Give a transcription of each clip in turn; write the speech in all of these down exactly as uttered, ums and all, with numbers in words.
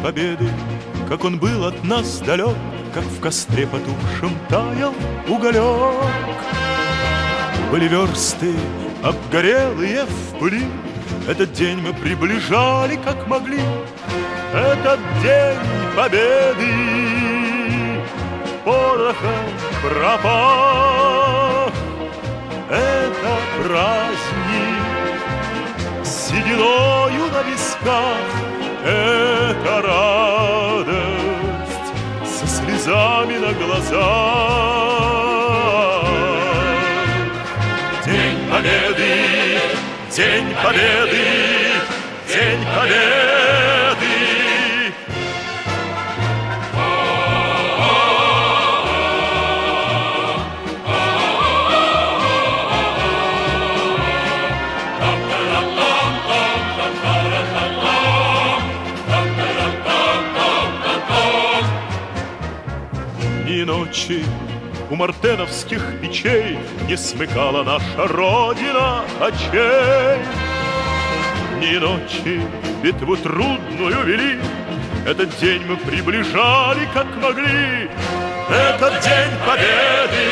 победы, как он был от нас далек, как в костре потухшем таял уголек. Были версты обгорелые в пыли, этот день мы приближали, как могли. Этот день победы порохом пропах. Это праздник сединою на висках, это радость со слезами на глазах. День победы, день победы, день победы. Ни ночи у мартеновских печей не смыкала наша Родина очей. Ни ночи битву трудную вели, этот день мы приближали, как могли. Этот день победы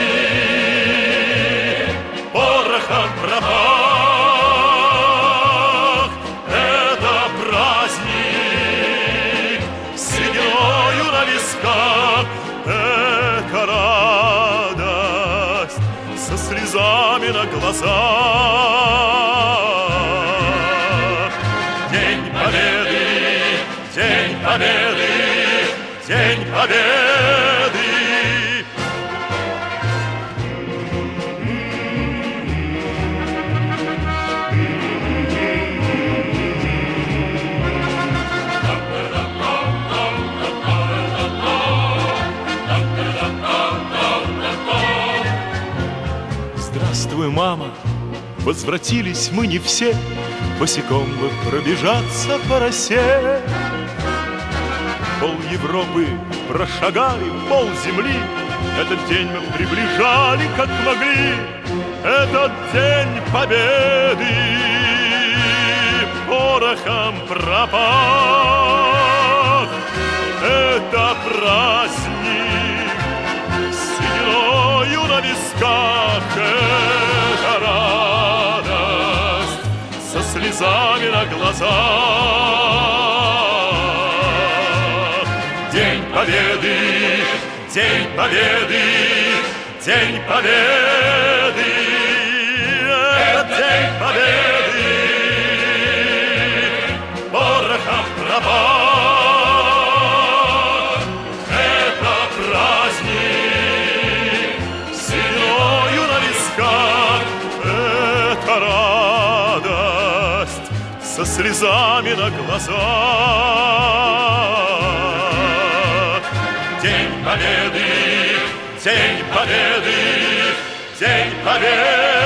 порохом пропах. Это праздник сединою на висках, это радость со слезами на глазах. День победы, день победы, день победы. Здравствуй, мама, возвратились мы не все, босиком бы пробежаться по росе. Пол Европы прошагали, пол земли, этот день мы приближали, как могли. Этот день победы порохом пропах. Это праздник сединою на висках, это радость со слезами на глазах. День победы, день победы, день победы. Это день победы порохом пропах. Это праздник сединою на висках, это радость со слезами на глазах. День победы, день победы, день победы.